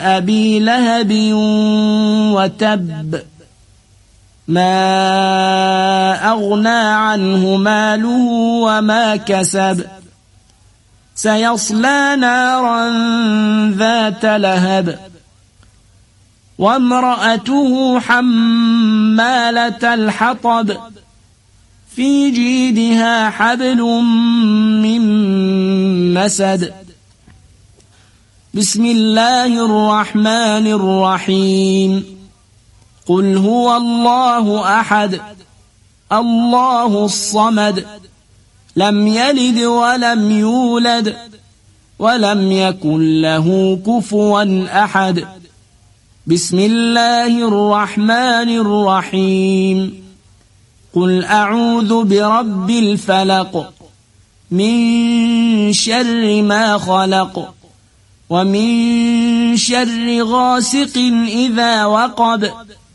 أبي لهب وتب ما أغنى عنه ماله وما كسب سيصلى نارا ذات لهب وامرأته حمالة الحطب في جيدها حبل من مسد بسم الله الرحمن الرحيم قل هو الله أحد الله الصمد لم يلد ولم يولد ولم يكن له كفوا أحد بسم الله الرحمن الرحيم قل أعوذ برب الفلق من شر ما خلق ومن شر غاسق إذا وقب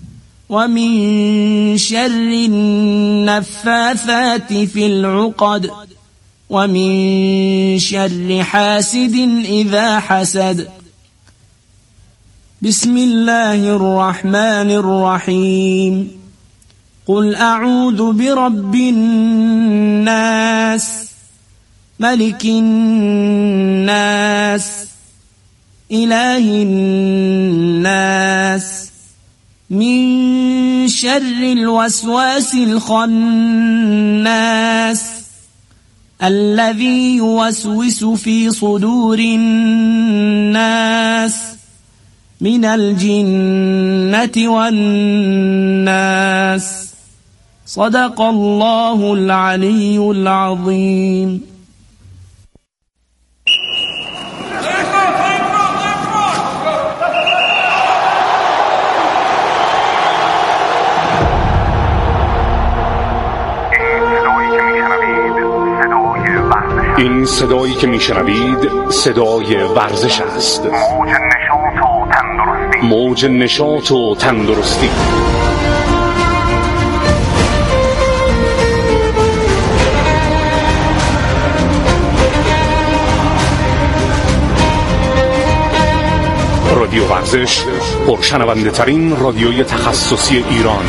ومن شر النفاثات في العقد ومن شر حاسد إذا حسد بسم الله الرحمن الرحيم قل أعوذ برب الناس ملك الناس إله الناس من شر الوسواس الخناس الذي يوسوس في صدور الناس من الجنة والناس صدق الله العلي العظيم. این صدایی که میشنوید صدای ورزش است. موج نشاط و تندرستی. رادیو ورزش، پرشنونده ترین رادیوی تخصصی ایران.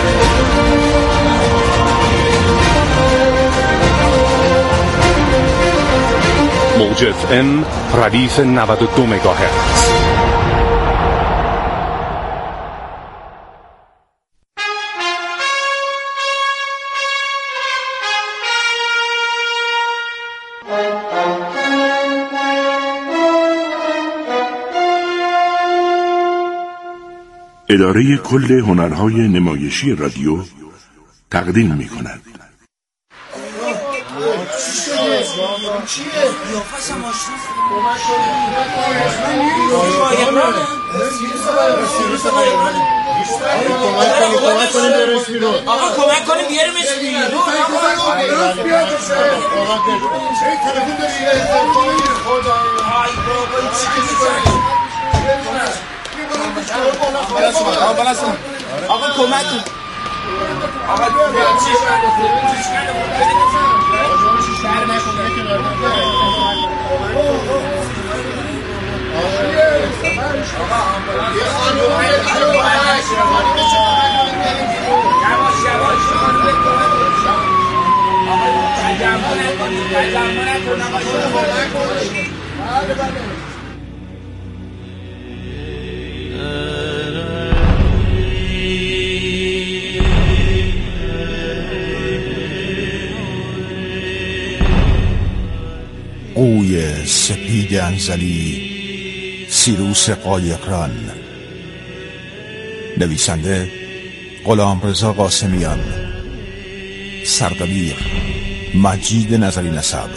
موج FM ردیف 92 مگاهرتز. اداره کل هنرهای نمایشی رادیو تقدیم می‌کند. آقا کمک کنیم بیاریمش بیرون. آقا کمک کن. قوی سپید انزلی، سیروس قایقران. نویسنده غلامرضا قاسمیان. سردبیر مجید نظری نسب.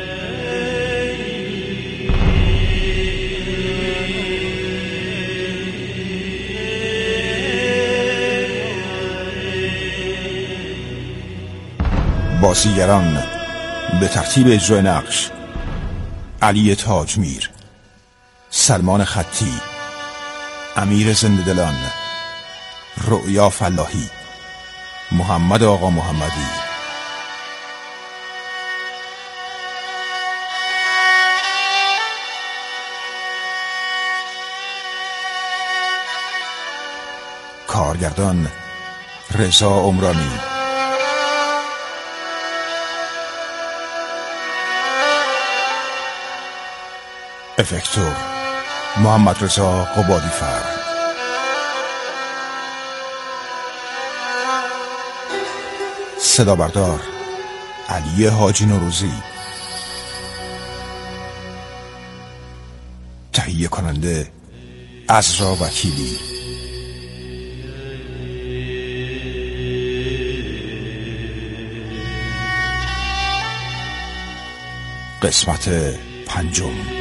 بازیگران به ترتیب اجرای نقش: علی تاجمیر، سلمان خطی، امیر زنده‌دلان، رؤیا فلاحی، محمد آقا محمدی. کارگردان رضا عمرانی، افکتور محمد رضا قبادی‌فر، صدا بردار علی حاجی نوروزی، تهیه کننده عزرا وکیلی. قسمت 5.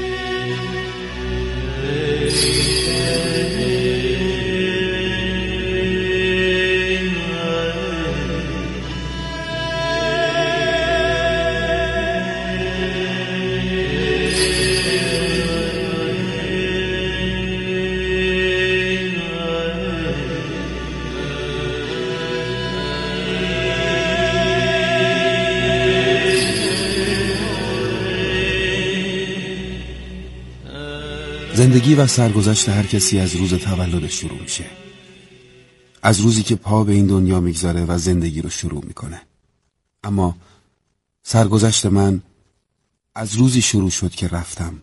زندگی و سرگذشت هر کسی از روز تولدش شروع میشه، از روزی که پا به این دنیا میگذاره و زندگی رو شروع میکنه. اما سرگذشت من از روزی شروع شد که رفتم،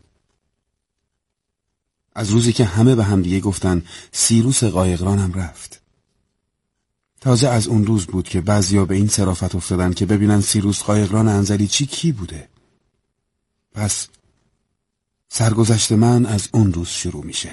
از روزی که همه به هم دیگه گفتن سیروس قایقرانم رفت. تازه از اون روز بود که بعضیا به این صرافت افتادن که ببینن سیروس قایقران انزلیچی کی بوده. پس سرگذشت من از اون روز شروع میشه،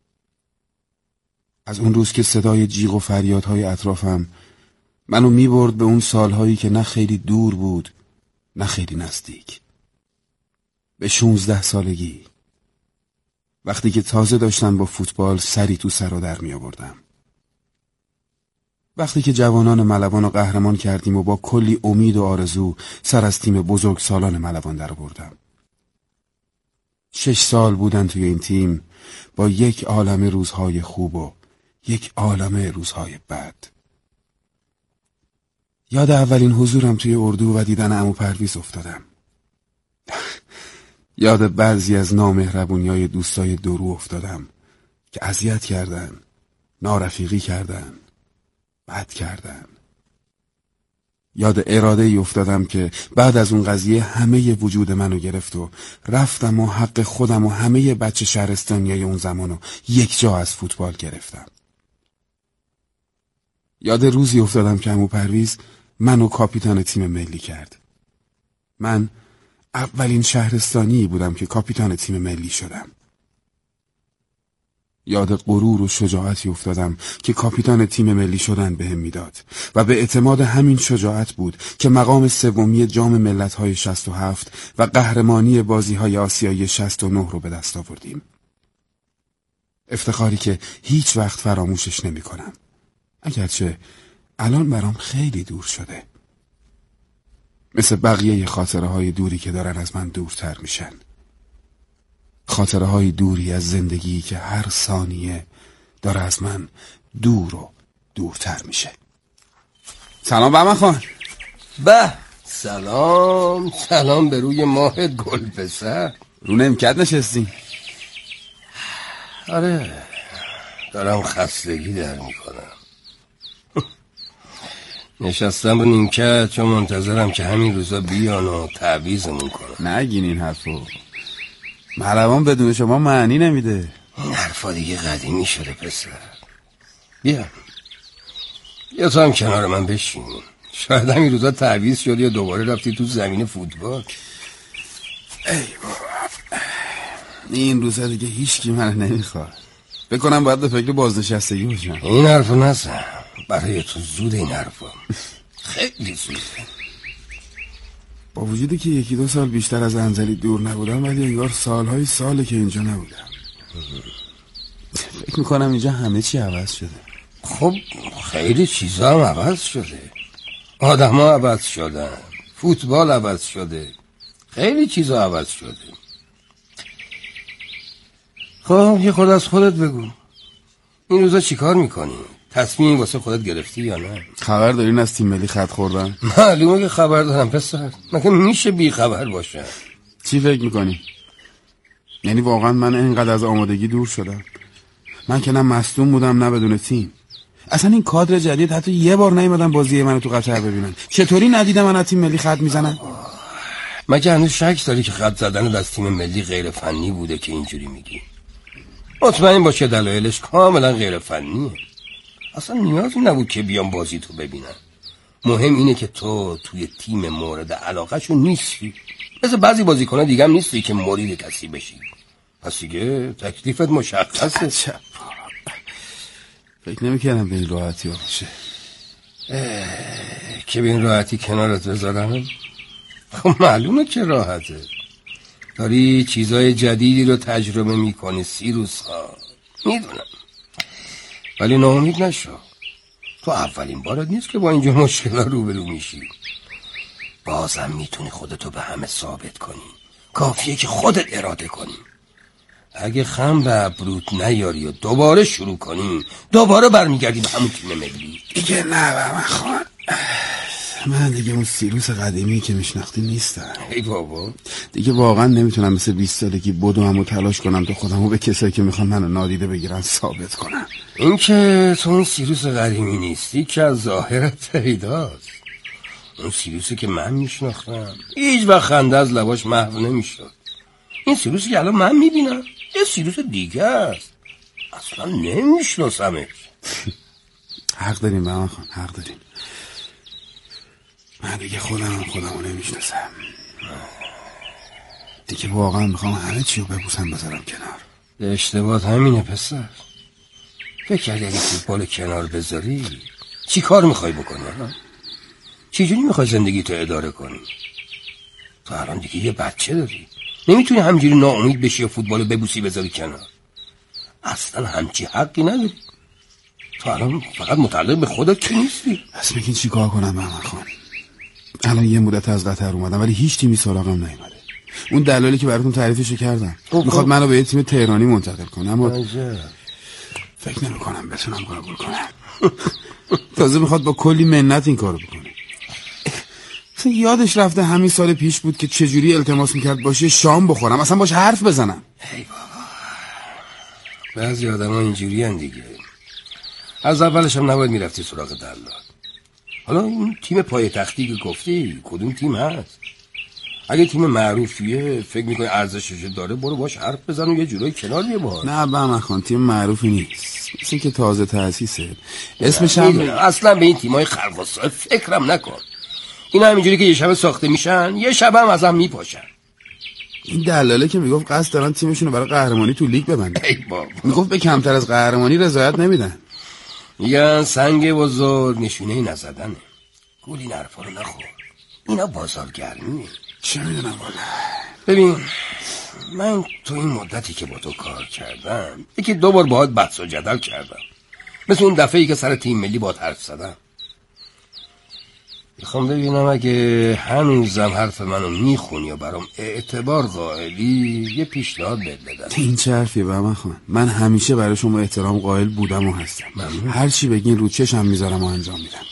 از اون روز که صدای جیغ و فریادهای اطرافم منو میبرد به اون سالهایی که نه خیلی دور بود نه خیلی نزدیک، به 16 سالگی، وقتی که تازه داشتم با فوتبال سری تو سر و در می آوردم، وقتی که جوانان ملوان رو قهرمان کردیم و با کلی امید و آرزو سر از تیم بزرگ سالان ملوان در آوردم. 6 سال بودن توی این تیم با یک عالمه روزهای خوب و یک عالمه روزهای بد. یاد اولین حضورم توی اردو و دیدن عمو پرویز افتادم. یاد بعضی از نامهربونیای دوستای درو افتادم که اذیت کردن، نارفیقی کردن، بد کردن. یاد اراده‌ای افتادم که بعد از اون قضیه همه وجود منو گرفت و رفتم و حق خودم و همه بچه شهرستانیای اون زمانو یک جا از فوتبال گرفتم. یاد روزی افتادم که عمو پرویز منو کاپیتان تیم ملی کرد. من اولین شهرستانی بودم که کاپیتان تیم ملی شدم. یاد غرور و شجاعتی افتادم که کاپیتان تیم ملی شدن بهم میداد و به اعتماد همین شجاعت بود که مقام سومی جام ملت‌های 67 و قهرمانی بازی‌های آسیایی 69 رو به دست آوردیم. افتخاری که هیچ وقت فراموشش نمی‌کنم، اگرچه الان برام خیلی دور شده. مثل بقیه خاطره‌های دوری که دارن از من دورتر میشن. خاطره‌های دوری از زندگی که هر ثانیه داره از من دور و دورتر میشه. سلام بهمن خان. به سلام به روی ماه گل پسر. رو نمکت نشستی؟ آره دارم خستگی در میکنم. نشستم رو نیمکت چون منتظرم که همین روزا بیان و تعویضمون کنم. نگین این حرفو، ملوان بدون شما معنی نمیده. این حرفا دیگه قدیمی شده پسر. بیا تو هم کنار من بشین. شاید همین روزا تعویض شدی یا دوباره رفتی تو زمین فوتبال. ای بابا این روزا دیگه هیچکی من نمیخواد. بکنم باید به فکر بازنشستگی باشم. این حرفو نزن، برای تو زود این حرفا. خیلی زوده. با وجودی که 1-2 سال بیشتر از انزلی دور نبودم، ولی انگار سالهای ساله که اینجا نبودم. فکر میکنم اینجا همه چی عوض شده. خب خیلی چیزا هم عوض شده. آدم ها عوض شدن، فوتبال عوض شده، خیلی چیزا عوض شده. خب یه خود از خودت بگو، این روزا چی کار میکنی؟ تصمیم واسه خودت گرفتی یا نه؟ خبر دارین از تیم ملی خط خوردن؟ معلومه که خبر دارم پسر، مگه میشه بی خبر باشه؟ چی فکر میکنی؟ یعنی واقعا من اینقدر از آمادگی دور شدم؟ من که نه مصدوم بودم نه بدون تیم. اصلا این کادر جدید حتی یه بار نیومدن بازی منو تو قطر ببینن. چطوری ندیدم من از تیم ملی خط میزنن؟ مگه هنوز شک داری که خط زدن از تیم ملی غیر فنی بوده که اینجوری میگی؟ مطمئن باش که دلایلش کاملا غیر فنیه. اصلا نیازی نبود که بیام بازی تو ببینن. مهم اینه که تو توی تیم مورد علاقهشون نیستی. مثل بعضی بازیکن‌ها دیگه هم نیستی که مرید کسی بشی. پس دیگه تکلیفت مشخصه. فکر نمی‌کردم به این راحتی باشه که به این راحتی کنارت بذارم. خب معلومه که راحته. داری چیزای جدیدی رو تجربه میکنی سیروس ها، میدونم، ولی ناامید نشو. تو اولین بارت نیست که با اینجور مشکلات روبرو میشی. بازم میتونی خودتو به همه ثابت کنی. کافیه که خودت اراده کنی. اگه خم به ابروت نیاری و دوباره شروع کنی، دوباره برمیگردی به همون تیم ملی. دیگه نه من دیگه اون سیروس قدیمی که میشناختی نیستم. ای بابا، دیگه واقعا نمیتونم مثل 20 سالگی بدوم و تلاش کنم تا خودمو به کسایی که میخوان منو نادیده بگیرن ثابت کنم. این که تو اون سیروس قدیمی نیستی که از ظاهرت پیداست. اون سیروسی که من میشناختم هیچ وقت خنده از لباش محو نمیشد. این سیروسی که الان من میبینم یه سیروس دیگه است. اصلا نمیشناسمش. حق داریم بهمن خان، حق داریم. من دیگه خودمو نمیشناسم. دیگه واقعا میخوام همه چی رو ببوسم بذارم کنار. اشتباهت همینه پسر. فکر کردی اگه فوتبال کنار بذاری چی کار میخوای بکنی؟ چی جوری میخوای زندگی تو اداره کنی؟ تو الان دیگه یه بچه داری. نمیتونی همجوری ناامید بشی و فوتبالو ببوسی بذاری کنار. اصلا همچی حقی نداری. تو الان فقط متعلق به خودت که نیستی. پس بگین چی کار کنم بهمن خان؟ الان یه مدت از قطر اومدم ولی هیچ تیمی سراغم نیومده. اون دلالی که براتون تعریفشو کردم میخواد منو به یه تیم تهرانی منتقل کنه، اما فکر نمی‌کنم بتونم قبول کنم. تازه میخواد با کلی منت این کارو بکنه. اصلا یادش رفته همین سال پیش بود که چجوری التماس میکرد باشه شام بخورم، اصلا باش حرف بزنم. ای بابا، بعضی آدم ها اینجوری هن دیگه. از اولش هم نباید میرفتی سراغ دلال. حالا این تیم پای تختی که گفتی کدوم تیم هست؟ اگه تیم معروفیه فکر میکنی ارزشش داره، برو باش حرف بزن و یه جورایی کنار یه بار. نه بهمن خان، تیم معروفی نیست، مثل که تازه تأسیسه. اسمش هم اصلا به این تیمای خرباسای فکرم نکن. این همینجوری که یه شب ساخته میشن یه شب هم از هم میپاشن. این دلاله که میگفت قصد دارن تیمشونو برای قهرمانی تو لیگ ببندن. ای بابا، میگفت به کمتر از قهرمانی رضایت نمیدن. میگن سنگ بزرگ نشونه نزدنه. گول این حرفا رو نخور، اینا بازارگرمیه. چه میدونم والا. ببین من تو این مدتی که با تو کار کردم یکی دو بار باهات بحث و جدل کردم، مثل اون دفعه‌ای که سر تیم ملی باهات حرف زدم. میخوام ببینم اگه هنوزم حرف منو میخونی و برام اعتبار قائلی یه پیشنهاد بهت بدم. این چه حرفیه بهمن خان؟ من همیشه برای شما احترام قائل بودم و هستم. هر چی بگین رو چشم میذارم و انجام میدم.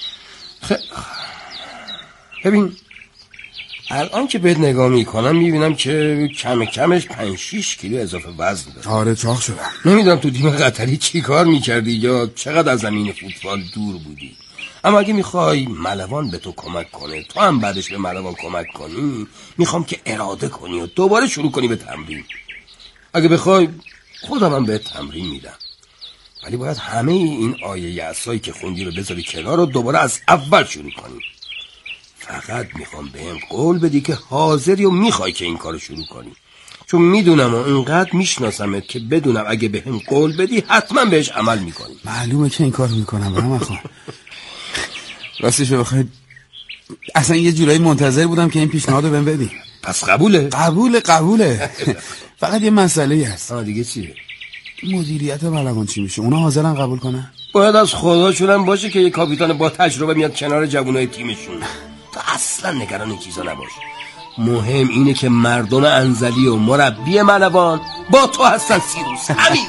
ببین الان که بهت نگاه میکنم میبینم که کمش 5-6 کیلو اضافه وزن داری. آره چاق شدم. نمیدونم تو تیم قطری چی کار میکردی یا چقدر از زمین فوتبال دور بودی، اما اگه میخوای ملوان به تو کمک کنه تو هم بعدش به ملوان کمک کنی، میخوام که اراده کنی و دوباره شروع کنی به تمرین. اگه بخوای خودم هم به تمرین میدم، ولی باید همه این آیه یعصایی که خوندی رو بذاری کنار و دوباره از اول شروع کنی. فقط میخوام بهم قول بدی که حاضری و میخوای که این کارو شروع کنی، چون میدونم و اینقدر میشناسمت که بدونم اگه بهم قول بدی حتما بهش عمل میکنی. معلومه که این کارو میکنم بهمن خان. راستش بخوای اصلا یه جورایی منتظر بودم که این پیشنهادو بهم بدی. پس قبوله؟ قبوله. فقط یه مسئله هست. دیگه چیه؟ مدیریت ملوان چی میشه؟ اونا حاضرن قبول کنن؟ باید از خداشون هم باشه که یه کاپیتان با تجربه میاد کنار جوانای تیمشون. تو اصلا نگران این چیزا نباش. مهم اینه که مردم انزلی و مربی ملوان با تو هستن سیروس. همین.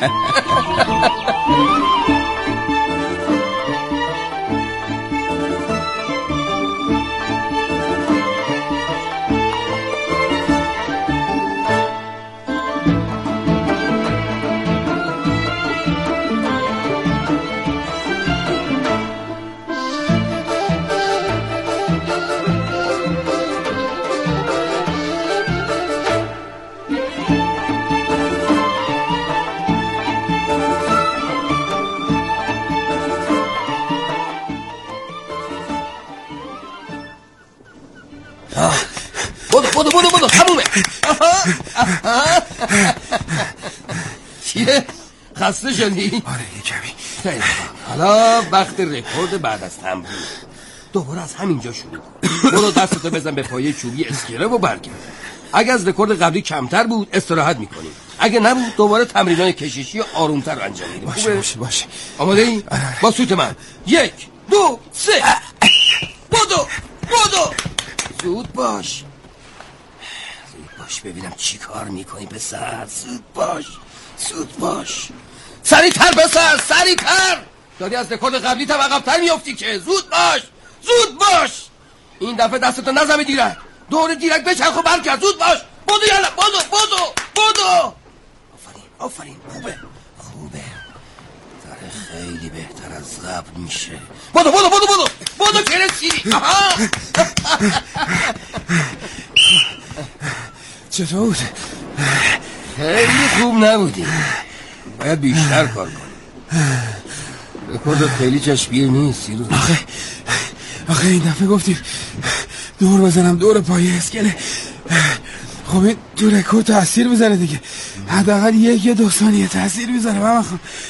خسته شدی؟ آره یه کمی. خیلی خوب. حالا وقت رکورد بعد از تمرین. دوباره از همینجا شروع کن. برو دستتو بزن به پایه چوبی اسکله و برگرد. اگه از رکورد قبلی کمتر بود استراحت میکنیم، اگه نبود دوباره تمرینای کششی انجام میدیم. باشه. آماده ای؟ با سوت من. 1 2 3 بدو. زود باش ببینم چی کار میکنی پسر. زود باش سریعتر پسر، سریعتر. داری از رکورد قبلی تا عقب‌تر میافتی که. زود باش. این دفعه دستتو نزمه دیرک، دور دیرک بچرخ و برگرد. زود باش. بدو یالا، بدو. آفرین. خوبه. داره خیلی بهتر از قبل میشه. بدو که رسیدی. چطور بود؟ خیلی خوب نبودی، باید بیشتر کار کنی. رکورد خیلی چشمگیر نیست سیروس. آخه این دفعه گفتیم دور بزنم دور پایه اسکله. خب این تو رکورد تاثیر میذاره دیگه. حداقل 1-2 ثانیه تاثیر میذاره بابا.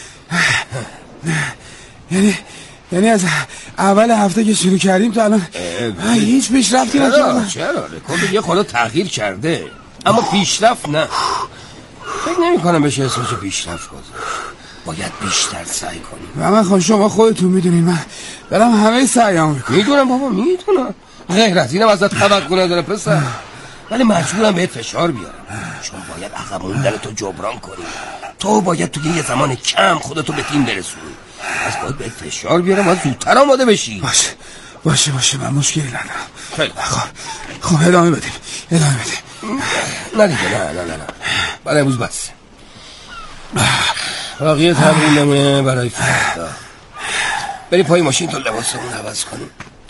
یعنی از اول هفته که شروع کردیم تا الان هیچ پیشرفتی نکردم. چرا؟ رکورد یه خورده تغییر کرده اما پیشرفت نه. فکر نمی کنم بشه اسمشو پیشرفت گذاشت. باید بیشتر سعی کنیم. من خواهم شما خودتون میدونین من دارم همه سعیام میکنم. میدونم بابا، میدونم. غیر از اینم ازت توقع نداره پسر، ولی مجبورم بهت فشار بیارم چون باید عقب موندن تو جبران کنی. تو باید توی یه زمان کم خودتو به تیم برسونی. از باید بهت فشار بیارم و زودتر آماده بشی. باشه من مشکلی ندارم. خیلی خب ادامه بدیم. نه دیگه، نه برای امروز بس. باقیه تمرینمه برای فردا. بریم پای ماشین تا لباسمون عوض کنیم.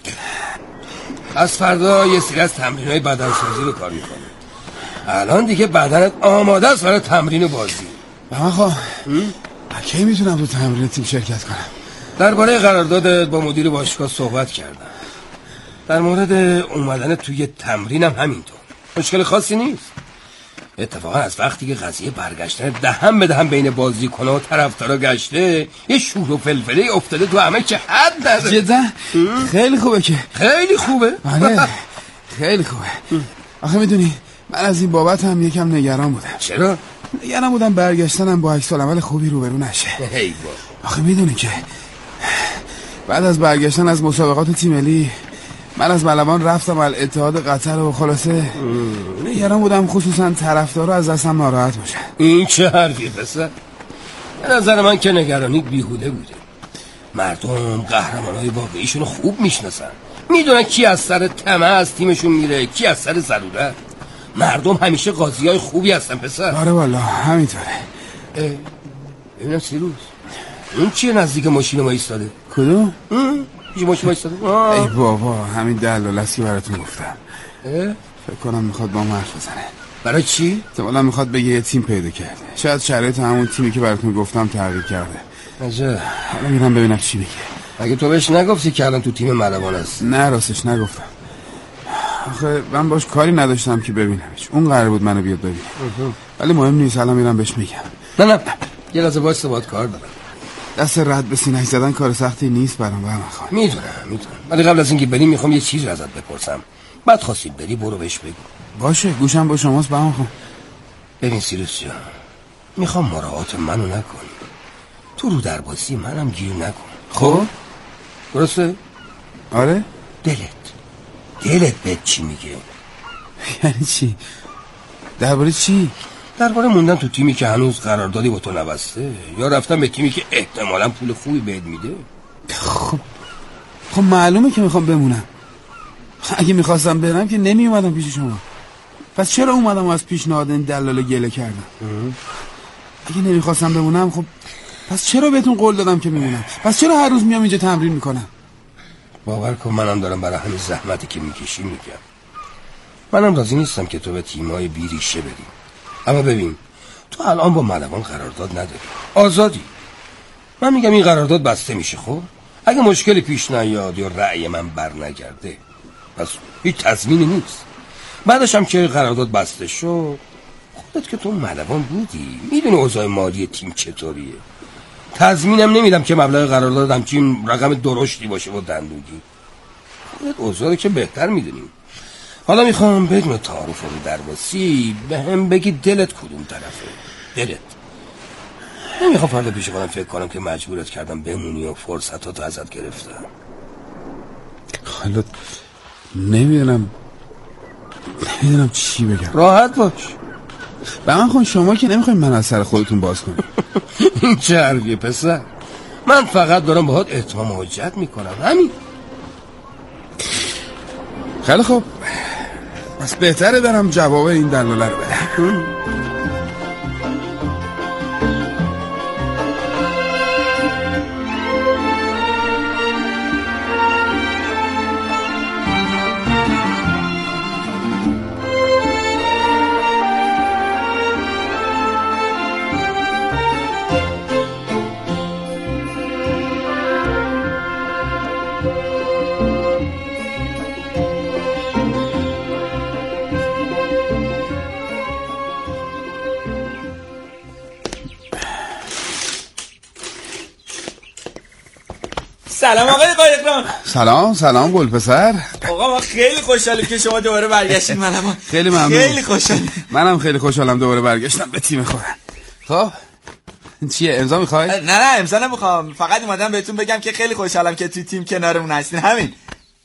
از فردا یه سری از تمرینای بدنسازی رو کار میکنیم. الان دیگه بدنت آماده است برای تمرین بازی. بابا کی میتونم تو تمرین تیم شرکت کنم؟ درباره قراردادت با مدیر باشگاه صحبت کردم. در مورد اومدن توی تمرینم همینطور. مشکل خاصی نیست. اتفاقا از وقتی که قضیه برگشتن دهن به دهن بین بازیکن‌ها و طرفدارا گشته، یه شور و فلفله افتاده تو همه که حد نداره. جدا خیلی خوبه که. خیلی خوبه. آره خیلی خوبه. آخه میدونی من از این بابت هم یکم نگران بودم. چرا؟ نگران بودم برگشتنم با عکس العمل خوبی روبرو نشه. آخه میدونی که بعد از برگشتن از مسابقات تیم ملی من از ملوان رفتم اتحاد قطر و خلاصه نگران بودم خصوصا طرفدارا از دستم ناراحت باشن. این چه حرفی پسر؟ به نظر من که نگرانی بیهوده بوده. مردم قهرمانای واقعیشون خوب میشناسن، میدونن کی از سر طمع از تیمشون میره، کی از سر ضرورت. مردم همیشه قاضیای خوبی هستن پسر. آره والله همینطوره. ببینم سیروس اون چیه نزدیک ماشین ما ایستاده؟ کدوم؟ پیش ماشین ما ایستاده؟ ای بابا همین دلال است که براتون گفتم. فکر کنم میخواد با من حرف بزنه. برای چی؟ احتمالاً میخواد بگه یه تیم پیدا کرده. شاید شرایط همون تیمی که براتون گفتم تغییر کرده. عجب. حالا میرم ببینم چی میگه. اگه تو بهش نگفتی که الان تو تیم ملوان است؟ نه راستش نگفتم. آخه من باش کاری نداشتم که ببینمش. اون قرار بود منو بیاد ببینه. ولی مهم نیست، الان میرم بهش میگم. نه یه لحظه وایسا، باهات کار دارم. دست رد به سینه زدن کار سختی نیست برام بهمن خان. میدونم ولی قبل از اینکه بریم میخوام یه چیزی ازت بپرسم. بعد خواستید بری برو بهش بگو. باشه گوشم با شماست بهمن خان. ببین سیروس جان، میخوام مراعات منو نکنی. تو رو در بازی منم گیر نکن. خب درسته؟ آره. دلت به چی میگه؟ یعنی چی؟ درباره چی؟ درباره موندن تو تیمی که هنوز قراردادی با تو نبسته، یا رفتن به تیمی که احتمالاً پول خوبی بهت میده. خب معلومه که میخوام بمونم. اگه میخواستم برم که نمی اومدم پیش شما. پس چرا اومدم و از پیشنهاد این دلال گله کردم؟ اگه نمیخواستم بمونم خب پس چرا بهتون قول دادم که میمونم؟ پس چرا هر روز میام اینجا تمرین میکنم؟ باور کن منم دارم برای همین زحمتی که میکشی میگم. منم راضی نیستم که تو به تیمای بیریشه بری. اما ببین تو الان با ملوان قرارداد نداری، آزادی. من میگم این قرارداد بسته میشه. خب اگه مشکلی پیش نیاد یا رأی من بر نگرده پس هیچ تضمینی نیست. بعدش هم که قرارداد بسته شد خودت که تو ملوان بودی، میدونی اوضاع مالی تیم چطوریه. تضمینم نمیدم که مبلغ قرارداد همچین رقم درشتی باشه با دندونگی. خودت اوضاع رو که بهتر میدونی. حالا میخوام بدون تعارف رو درباسی به هم بگی دلت کدوم طرفه. دلت. نمیخوام فردا پیش خودم فکر کنم که مجبورت کردم بمونی و فرصتاتو ازت گرفتم. حالا نمیدونم چی بگم. راحت باش. به من خون شما که نمیخوایم من از سر خودتون باز کنیم. این چه حرفیه پسر؟ من فقط دارم باهات اتمام حجت میکنم، همین. خیلی خوب، پس بهتره برم جواب این دلاله رو بدم. سلام آقای قایقران. سلام گل پسر. آقا ما خیلی خوشحالیم که شما دوباره برگشتین ملوان. خیلی ممنون. خیلی خوشحالم. منم خیلی خوشحالم دوباره برگشتم به تیم خودم. خب چیه، امضا میخوای؟ نه امضا نمیخوام، فقط اومدم بهتون بگم که خیلی خوشحالم که توی تیم کنارمون هستین، همین.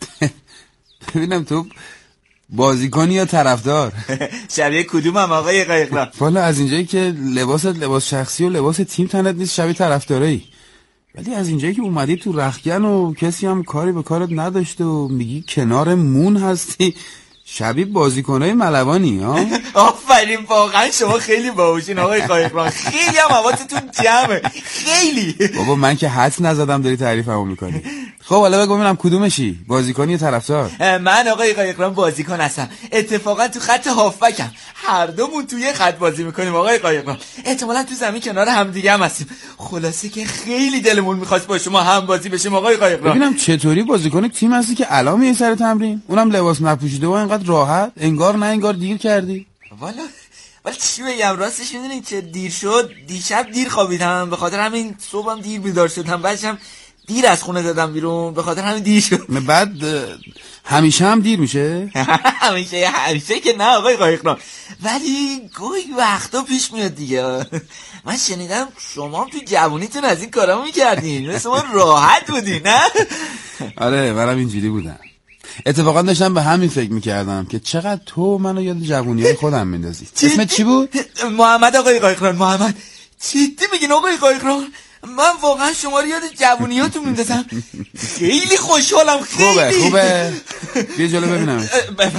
ببینم تو بازیکنی یا طرفدار؟ شبیه کدومم آقای قایقران؟ والا از اینجایی که لباست لباس شخصی و لباس تیم تنت نیست شبیه طرفداری، ولی از اینجایی که اومدی تو رختکن و کسی هم کاری به کارت نداشته و میگی کنار مون هستی شبیه بازیکنای ملوانی ها. آفرین، واقعا شما خیلی باهوشین آقای قایقران، خیلی هم حواستون جمعه، خیلی. بابا من که حدس نزدم داری تعریفمو میکنی. خب حالا بگو ببینم کدومشی، بازیکنی یا طرفدار؟ من آقای قایقران بازیکن هستم، اتفاقا تو خط هافبکم، هر دومون توی خط بازی میکنیم آقای قایقران، احتمالاً تو زمین کنار هم دیگه هم هستیم. خلاصه که خیلی دلمون میخواست با شما هم بازی بشیم آقای قایقران. ببینم چطوری بازیکن تیم هستی که الان میای سر تمرین، اونم لباس نپوشیده و اینقدر راحت، انگار نه انگار دیر کردی. والا چی بگم، راستش میدونین چه دیر شد، دیشب دیر خوابیدم، به خاطر همین صبحم دیر بیدار شدم، بعدشم دیر از خونه زدم بیرون، به خاطر همین دیر شد. بعد همیشه هم دیر میشه؟ همیشه که نه آقای قایقران، ولی گاهی وقتا پیش میاد دیگه. من شنیدم شما هم تو جوونیتون از این کارا میکردین، مثل ما راحت بودین نه؟ آره منم اینجوری بودم. اتفاقا داشتم به همین فکر میکردم که چقدر تو منو یاد جوونیای خودم میندازی. اسمت چی بود؟ محمد آقای قایقران. محمد. جدی میگین آقای قایقران؟ من واقعا شما رو یاد جوونیاتون میندازم. خیلی خوشحالم. خیلی خوبه بیا جلو ببینم.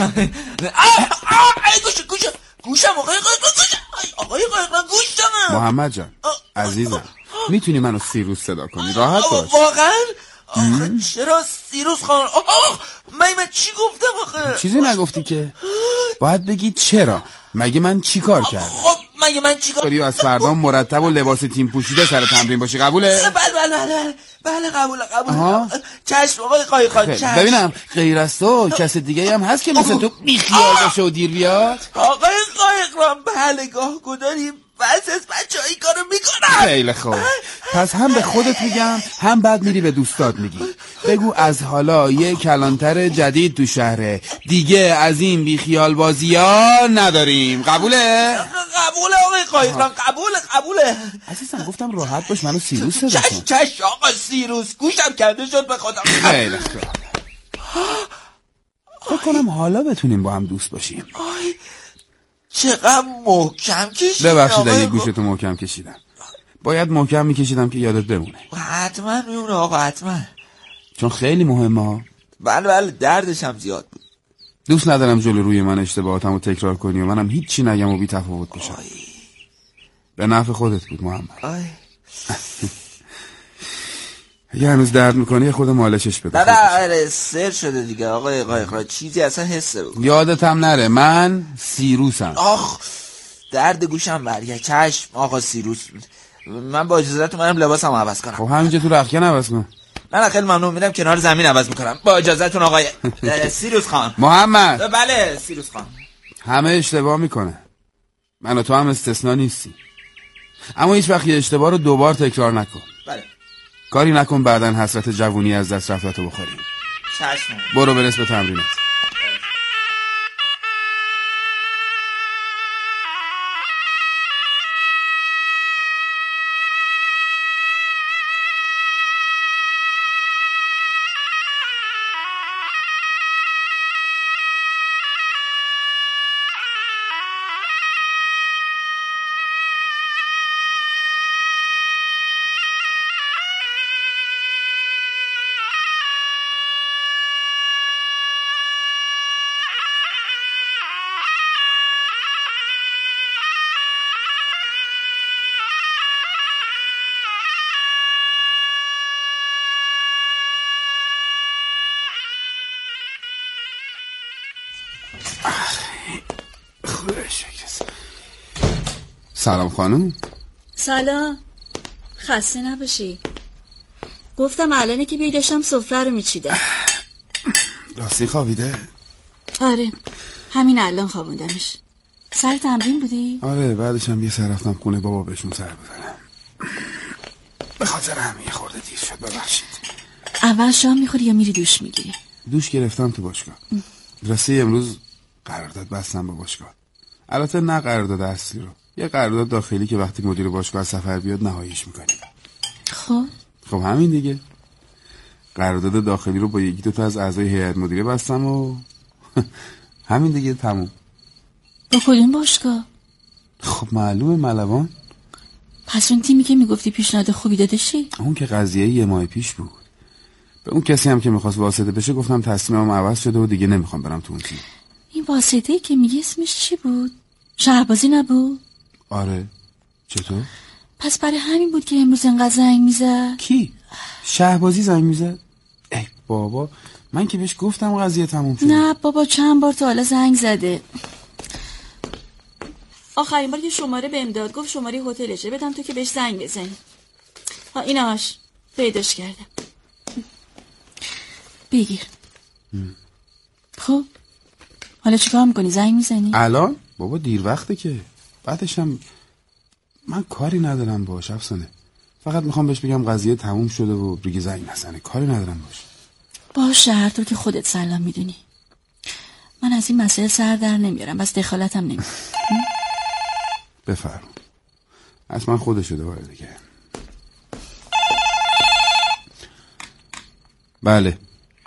گوشم آقای قایقران گوشم. محمد جان عزیزم میتونی منو سیروس صدا کنی؟ راحت باش. واقعا؟ آخه چرا سیروس خان؟ من چی گفتم آخه؟ چیزی نگفتی که. باید بگی چرا. مگه من چی کار کردم؟ خب مگه من چی کار کردم؟ از فردا مرتب و لباس تیم پوشیده سر تمرین باشی، قبوله؟ بله قبوله. چشم آقای قایقران چشم. ببینم غیر از تو کس دیگه هم هست که مثل تو بیخیال باشه و دیر بیاد؟ آقای قایقران بله گاه گداریم، بس از بچه ها این کارو میکنم. خیلی خوب، پس هم به خودت میگم هم بعد میری به دوستات میگی. بگو از حالا یه کلانتر جدید تو شهره، دیگه از این بیخیال بازی ها نداریم. قبوله؟ قبوله آقای قایقران، قبوله. عزیزم گفتم راحت باش، منو سیروس صدا کن. چش آقا سیروس، گوشم کرده شد به خودم. خیلی خوب، فکر کنم حالا بتونیم با هم دوست باشیم. چقدر محکم کشیدم. ببخشید اگه گوشتو محکم کشیدم، باید محکم میکشیدم که یادت بمونه. حتما میمونه آقا، حتما، چون خیلی مهمه. بله دردش هم زیاد بود. دوست ندارم جلو روی من اشتباهاتمو تکرار کنی و منم هیچی نگم و بی تفاوت باشم. به نفع خودت بود محمد. اگه هنوز درد میکنی خود مالشش بده. نه سر شده دیگه آقای قایقران، چیزی اصلا حسه بود. یادتم نره من سیروسم. آخ درد گوشم برگرد. چشم آقا سیروس، من با اجازهتون منم لباسمو عوض کنم. خب همینجا تو رختکن عوض کن. نه خیلی ممنون، میرم کنار زمین عوض میکنم با اجازهتون آقای سیروس خان. محمد. بله سیروس خان. همه اشتباه میکنه. من و تو هم استثنا نیستی. اما هیچ وقت یه اشتباه رو دوبار تکرار نکن. بله. کاری نکن بعدن حسرت جوونی از دست رفتتو بخوریم. چشم. برو برس به تمرینت. سلام خانم. سلام. خسته نباشی. گفتم الانه که بیداشم سفره رو میچیدم. راستی خوابیده؟ آره همین الان خوابوندمش. سر تمرین بودی؟ آره بعدش هم یه سر رفتم خونه بابا بهشون سر بزنم. به خاطر همین خورده دیر شد ببخشید. اول شام میخوری یا میری دوش میگیری؟ دوش گرفتم تو باشگاه. راستی امروز قرارداد بستم با باشگاه. البته نه قرارداد اصلی رو، یه قرارداد داخلی که وقتی مدیر باشگاه از سفر بیاد نهاییش میکنیم. خب همین دیگه. قرارداد داخلی رو با یکی دو تا از اعضای هیئت مدیره بستم و همین دیگه تموم. با کدوم باشگاه؟ خب معلومه ملوان. پس اون تیمی که میگفتی پیشنهاد خوبی دادشی؟ اون که قضیه یه ماه پیش بود. به اون کسی هم که میخواست واسطه بشه گفتم تصمیمم عوض شده و دیگه نمیخوام برم تو اون تیم. این واسطه‌ای که میگی اسمش چی بود؟ شهبازی نبود؟ آره. چطور؟ پس برای همین بود که امروز انقدر زنگ میزد؟ کی؟ شهبازی زنگ میزد؟ ای بابا من که بهش گفتم قضیه تموم شد. نه بابا چند بار تا حالا زنگ زده. آخرین بار که شماره بهم داد گفت شماره هتلشه بدم تو که بهش زنگ بزنی. ها ایناش پیداش کردم. بگیر. خب حالا چیکار میکنی؟ زنگ میزنی؟ الان؟ بابا دیر وقته که. بعدش هم من کاری ندارم باش افسانه. فقط میخوام بهش بگم قضیه تموم شده و دیگه زنگ نزنه. کاری ندارم باش. باشه هر طور که خودت سلام میدونی. من از این مسئله سر در نمیارم بس دخالتم نمیارم. بفرم. اصلا خودشو دوباره دیگه. بله.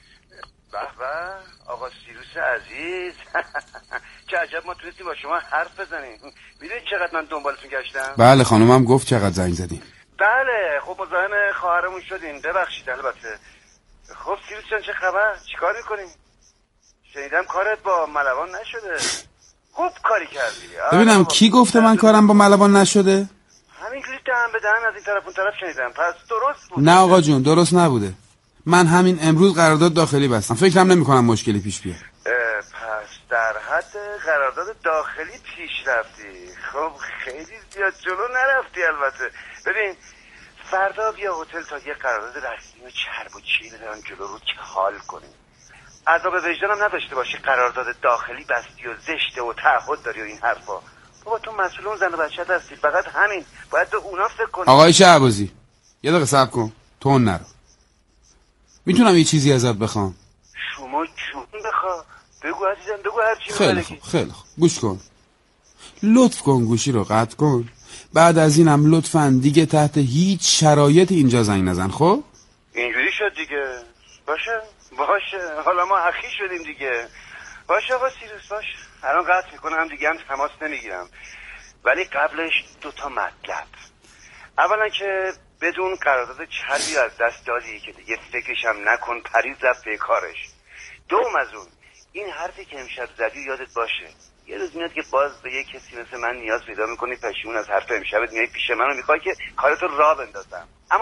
آقا سیروس عزیز چه عجب ما تونستیم با شما حرف بزنیم. میدونید چقدر من دنبالتون گشتم؟ بله خانومم گفت چقدر زنگ زدیم. بله خب مزاحم خواهرمون شدین ببخشید. البته خب سیروس جان چه خبر؟ چیکار میکنیم؟ شنیدم کارت با ملوان نشده. خوب کاری کردی. ببینم کی گفته من کارم با ملوان نشده؟ همینجوری دهن به دهن از این طرف اون طرف شنیدم. پس درست بود. نه آقا جون درست نبوده. من همین امروز قرارداد داخلی بستم. فکرم نمی‌کنم مشکلی پیش بیاد. پس در حد قرارداد داخلی پیش رفتی. خب خیلی زیاد جلو نرفتی. البته ببین فردا بیا هتل تا یه قرارداد رسمی و چرب و چیل بدن جلو رو که حال کنیم. عذاب وجدانم نداشته باشی قرارداد داخلی بستی و زشته و تعهد داری و این حرفا. بابا تو مسئول اون زن و بچه‌ت هستی. فقط همین باید به اونا فکر کنی. آقای شهبازی یه دقیقه صبر کن. تون نرو. میتونم یه چیزی ازت بخوام؟ شما جون بخوا. بگو عزیزم بگو هر چی خیلی خوب خیلی خوب. گوش کن. لطف کن گوشی رو قطع کن. بعد از اینم لطفاً دیگه تحت هیچ شرایط اینجا زنگ نزن. خب اینجوری شد دیگه. باشه حالا ما اخی شدیم دیگه. باشه آقا سیروس باشه. الان قطع میکنم دیگه هم تماس نمیگیرم. ولی قبلش 2 تا مطلب. اولا که بدون قرارداد چربی از دست دادی که دیگه فکرش هم نکن پریز رفت به کارش. دوم از اون این حرفی که امشب زدی یادت باشه. یه روز میاد که باز به یه کسی مثل من نیاز پیدا میکنی پشیمون از حرف امشبت میای پیش من و میخوای که کارتو راه بندازم.